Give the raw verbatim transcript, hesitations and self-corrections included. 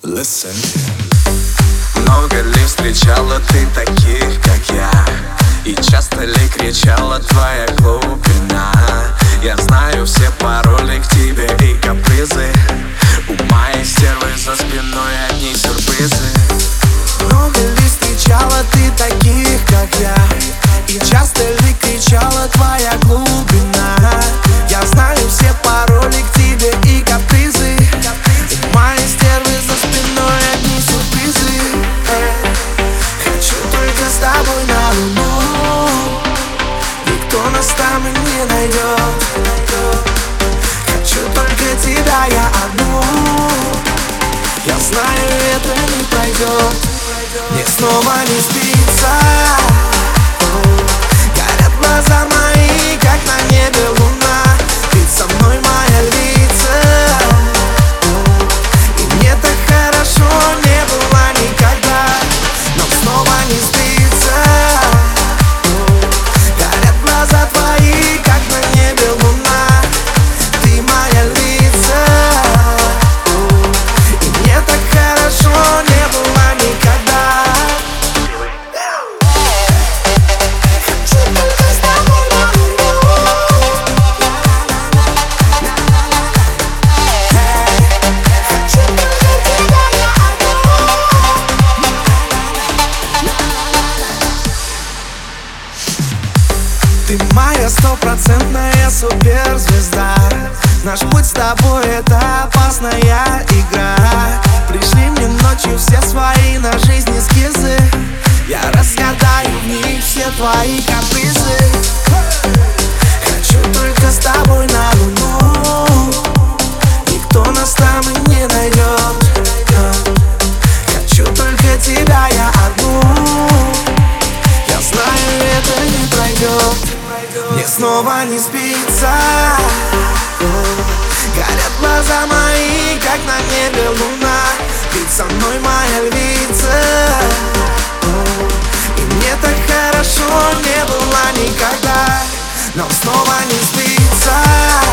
Listen. Много ли встречала ты таких, как я? И часто ли кричала твоя глубина? Я знаю все пароли к тебе и капризы. У моей стервы за спиной одни сюрпризы. Много ли встречала ты таких, как я? И часто ли кричала твоя глубина? Я знаю все пароли к тебе и капризы. У моей стервы за спиной одни сюрпризы. Хочу только с тобой на луну. Никто нас там и не найдет. Хочу только тебя, я одну. Я знаю, это не пройдет. Мне снова не спится. Горят глаза мои, как на небе луна. Ведь со мной моя львица. И мне так хорошо не было никогда. Нам снова не спится. Горят глаза твои, как на небе луна. Ты моя львица. И мне так хорошо не было никогда. Ты моя стопроцентная суперзвезда. Наш путь с тобой — это опасная игра. Пришли мне ночью все свои на жизнь эскизы. Я разгадаю в них все твои капризы. Хочу только с тобой на луну. Никто нас там и не найдет. Хочу только тебя, я одну. Я знаю, это не пройдет. Мне снова не спится. Горят глаза мои, как на небе луна. Ведь со мной моя львица. И мне так хорошо не было никогда. Нам снова не спится.